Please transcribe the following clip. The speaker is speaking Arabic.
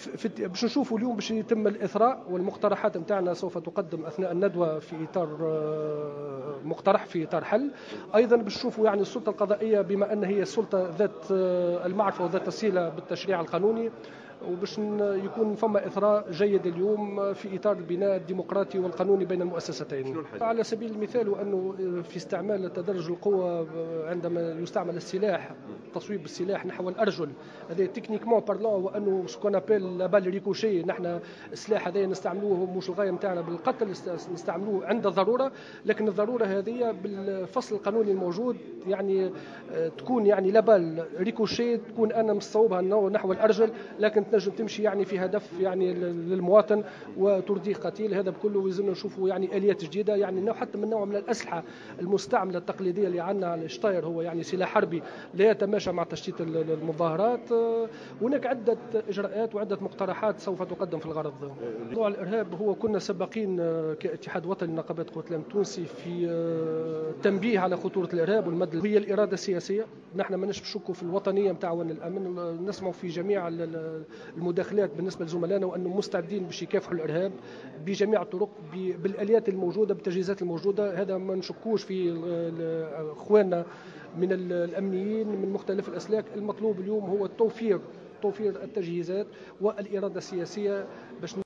باش نشوفوا اليوم باش يتم الاثراء، والمقترحات نتاعنا سوف تقدم اثناء الندوه في اطار مقترح في اطار حل. ايضا باش نشوفوا يعني السلطه القضائيه بما ان هي السلطه ذات المعرفه وذات الصله بالتشريع القانوني، وباش يكون فما إثراء جيد اليوم في إطار البناء الديمقراطي والقانوني بين المؤسستين. على سبيل المثال أنه في استعمال تدرج القوة عندما يستعمل السلاح، تصويب السلاح نحو الأرجل، هذا تكنيكمون بارلون، وأنه سكون أبيل لابال ريكوشي، نحن السلاح هذا نستعملوه مش الغاية نتاعنا بالقتل، نستعملوه عند الضرورة، لكن الضرورة هذه بالفصل القانوني الموجود يعني تكون يعني لابال ريكوشي، تكون أنا مصوبها نحو الأرجل، لكن تنجم تمشي يعني في هدف يعني للمواطن وترضيه قتيل. هذا بكله لازمنا نشوفوا يعني اليات جديده، يعني حتى من نوع من الاسلحه المستعمله التقليديه اللي عندنا. الشطاير هو يعني سلاح حربي لا يتماشى مع تشتيت المظاهرات. هناك عده اجراءات وعده مقترحات سوف تقدم في الغرض. موضوع الارهاب هو كنا سباقين كاتحاد وطني لنقابات قوات الامن التونسي في التنبيه على خطوره الارهاب والمد. هي الاراده السياسيه، نحن ما نشكوا في الوطنيه نتاع الامن، نسمعوا في جميع المداخلات بالنسبه لزملائنا وانهم مستعدين باش يكافحوا الارهاب بجميع الطرق بالاليات الموجوده بالتجهيزات الموجوده. هذا ما نشكوش في اخواننا من الامنيين من مختلف الاسلاك. المطلوب اليوم هو توفير التجهيزات والاراده السياسيه باش